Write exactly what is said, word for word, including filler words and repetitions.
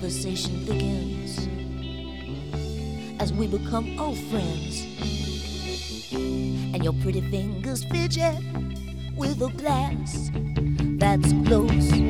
conversation thickens as we become old friends, and your pretty fingers fidget with a glass that's close